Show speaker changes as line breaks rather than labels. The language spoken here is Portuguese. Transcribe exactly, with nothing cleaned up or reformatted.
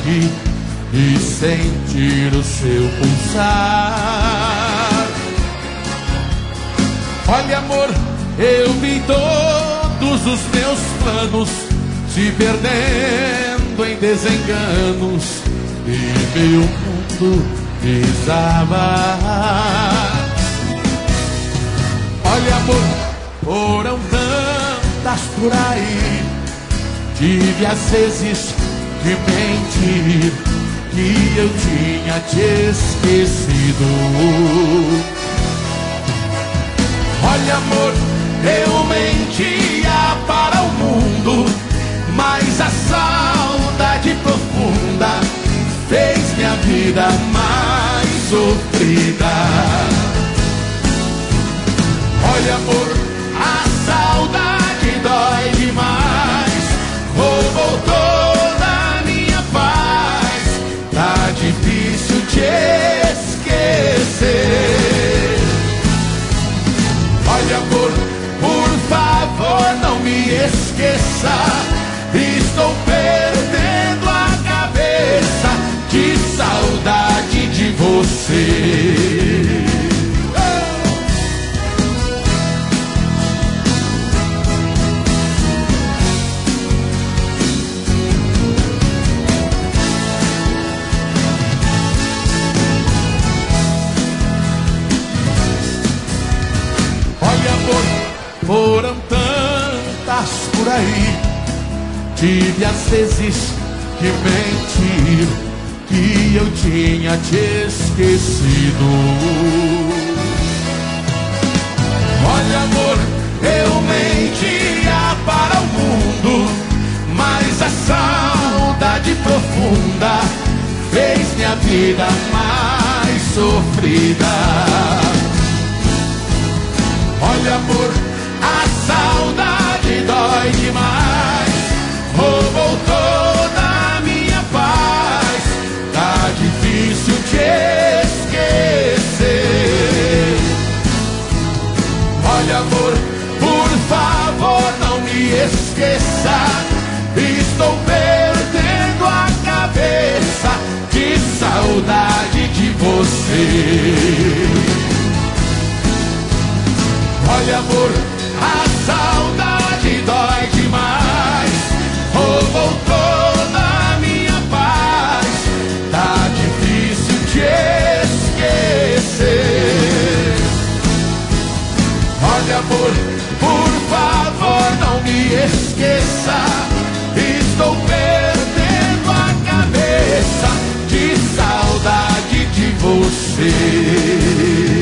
toque e sentir o seu pulsar. Olha, amor, eu vi todos os meus planos se perdendo em desenganos e meu mundo desabar. Olha, amor, foram tantas por aí, tive às vezes que mentir que eu tinha te esquecido. Olha, amor, eu mentia para o mundo, mas a saudade profunda fez minha vida mais sofrida. Olha, amor, a saudade dói demais, roubou toda a minha paz, tá difícil te esquecer. Olha, amor, por favor não me esqueça, estou perdendo a cabeça de saudade de você. Foram tantas por aí, tive às vezes que mentir que eu tinha te esquecido. Olha, amor, eu mentia para o mundo, mas a saudade profunda fez minha vida mais sofrida. Olha, amor, a saudade dói demais, roubou toda a minha paz, tá difícil te esquecer. Olha, amor, por favor não me esqueça, estou perdendo a cabeça de saudade de você. Olha, amor, a saudade dói demais, roubou toda a minha paz, tá difícil te esquecer. Olha, amor, por favor não me esqueça, estou perdendo a cabeça de saudade de você.